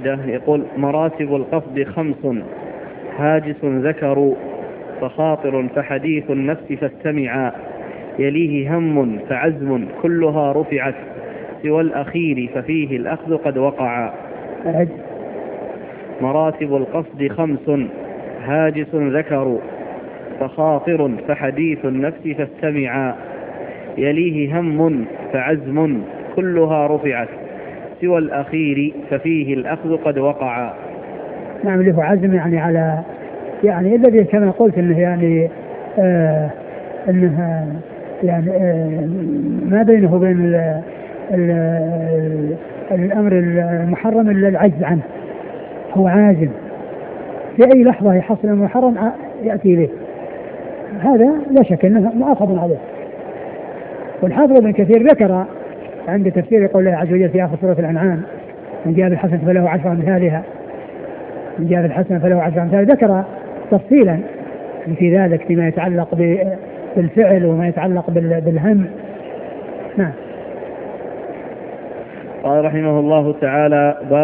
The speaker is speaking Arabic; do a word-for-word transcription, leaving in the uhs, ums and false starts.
فائدة. يقول: مراتب القصد خمس: هاجس ذكر، فخاطر فحديث النفس فاستمعا، يليه هم فعزم كلها رفعت، سوى الأخير ففيه الأخذ قد وقع. مراتب القصد خمس: هاجس ذكر، فخاطر فحديث النفس فاستمعا، يليه هم فعزم كلها رفعت، سوى الأخير ففيه الأخذ قد وقع. نعم، له عزم يعني على يعني الذي كما قلت انه يعني آه انه يعني آه ما بينه وبين ال ال الامر المحرم الا العجز عنه. هو عازم في اي لحظه يحصل المحرم ياتي به، هذا لا شك انه مؤاخذ عليه. والحافظ ابن كثير ذكر عند تفسير قول الله عز وجل في آخر سورة الأنعام: من جاء بالحسنة فله عشر أمثالها، من جاء بالحسنة فله عشر أمثالها، ذكر تفصيلا في ذلك فيما يتعلق بالفعل وما يتعلق بالهم. نعم. قال رحمه الله تعالى: باب